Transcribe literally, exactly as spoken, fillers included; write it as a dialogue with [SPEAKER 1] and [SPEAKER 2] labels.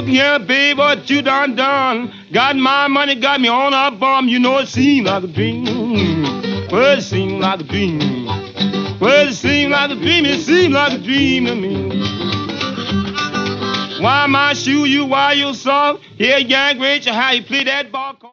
[SPEAKER 1] look here, babe, what you done done. Got my money, got me on a bum. You know it seemed like a dream. Well, it seemed like a dream. Well, it seemed like a dream. It seemed like a dream to me. Why my shoe you, why you soft? Here, young Rachel, how you play that ball?